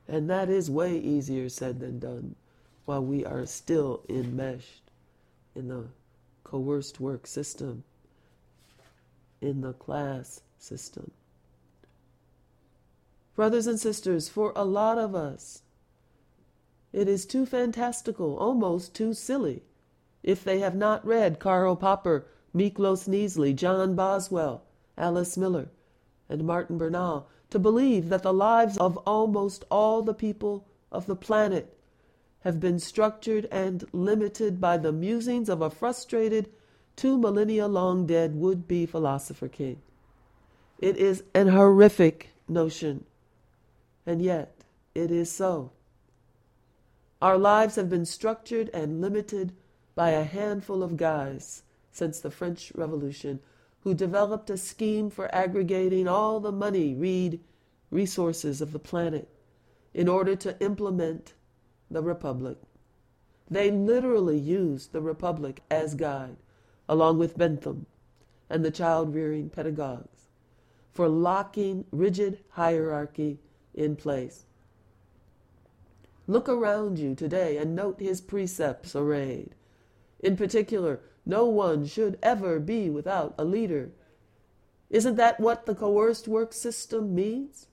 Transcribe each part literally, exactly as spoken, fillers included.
And that is way easier said than done while we are still enmeshed in the coerced work system, in the class system. Brothers and sisters, for a lot of us, it is too fantastical, almost too silly, if they have not read Karl Popper, Miklos Neasley, John Boswell, Alice Miller, and Martin Bernal, to believe that the lives of almost all the people of the planet have been structured and limited by the musings of a frustrated, two millennia long dead would-be philosopher king. It is an horrific notion, and yet it is so. Our lives have been structured and limited by a handful of guys since the French Revolution who developed a scheme for aggregating all the money, read, resources of the planet in order to implement the Republic. They literally used the Republic as guide, along with Bentham and the child-rearing pedagogues, for locking rigid hierarchy in place. Look around you today and note his precepts arrayed. In particular, no one should ever be without a leader. Isn't that what the coerced work system means?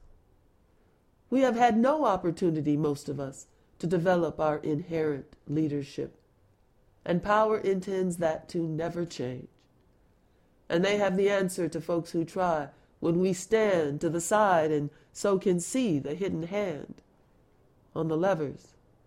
We have had no opportunity, most of us, to develop our inherent leadership. And power intends that to never change. And they have the answer to folks who try when we stand to the side and so can see the hidden hand on the levers.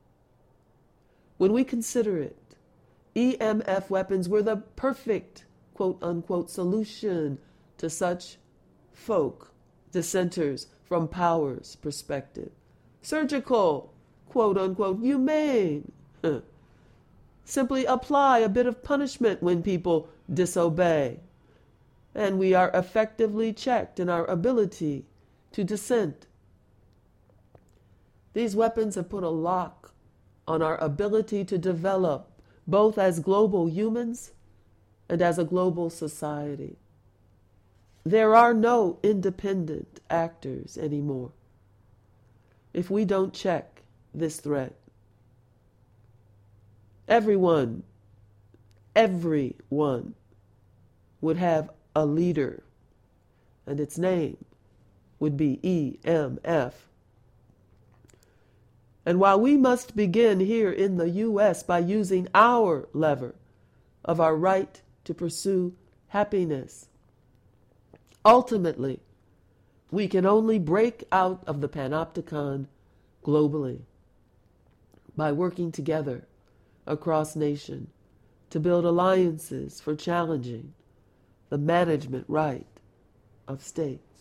When we consider it, E M F weapons were the perfect, quote-unquote, solution to such folk, dissenters from power's perspective. Surgical, quote-unquote, humane. Simply apply a bit of punishment when people disobey, and we are effectively checked in our ability to dissent. These weapons have put a lock on our ability to develop both as global humans and as a global society. There are no independent actors anymore if we don't check this threat. Everyone, everyone would have a leader, and its name would be E M F. And while we must begin here in the U S by using our lever of our right to pursue happiness, ultimately, we can only break out of the panopticon globally by working together across nation to build alliances for challenging the management right of state.